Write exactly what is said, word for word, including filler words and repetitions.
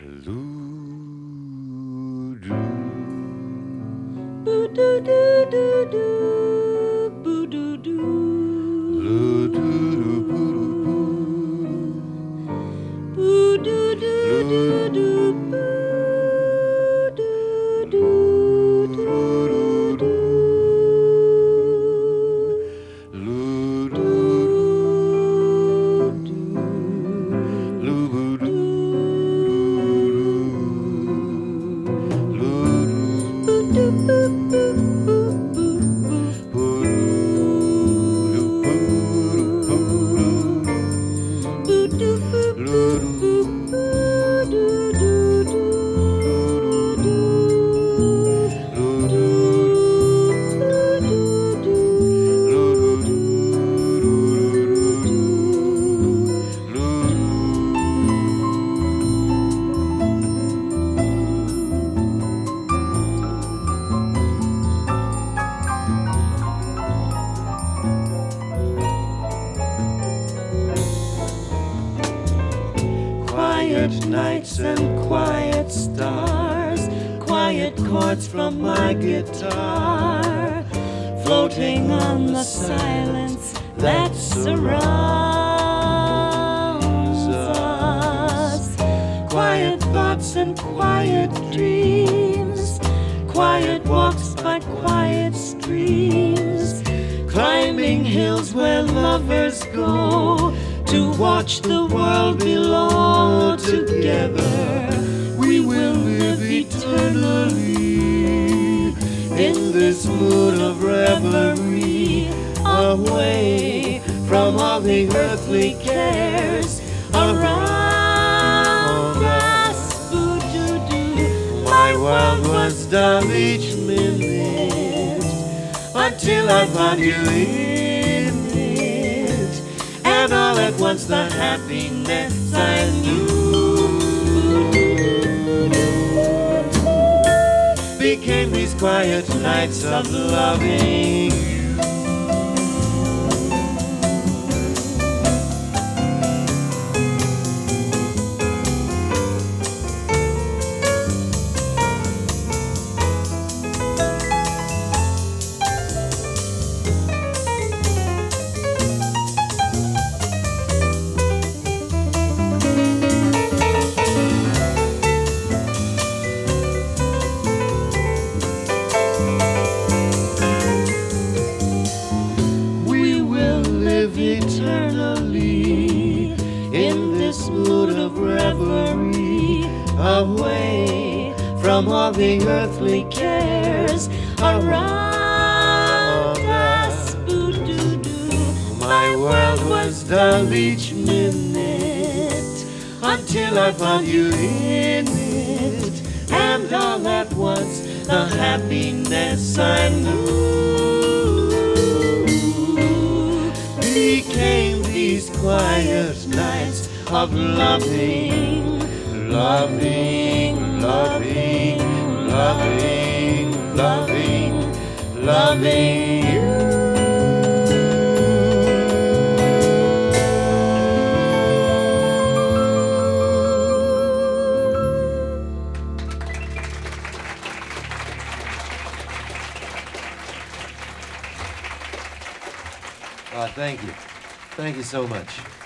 Loo-doo. Boo-doo-doo-doo-doo, boo-doo-doo. Loo-doo-doo-boo-doo-boo. Boo-doo-doo-doo-doo, boo-doo-doo-doo-doo. Quiet nights and quiet stars, quiet chords from my guitar, floating on the silence that surrounds us. Quiet thoughts and quiet dreams, quiet walks by quiet streams, climbing hills where lovers go to watch the world below. Together we will live eternally in this mood of reverie, away from all the earthly cares around us. Boo-doo-doo. My world was dull each minute until I found you in it, and all at once the happiness I knew became these quiet nights of loving you. Eternally in this mood of reverie, away from all the earthly cares around us. Boo-doo-doo. My world was dull each minute until I found you in it, and all at once the happiness I knew became these quiet nights of loving, loving, loving, loving, loving, loving you. Uh, thank you. Thank you so much.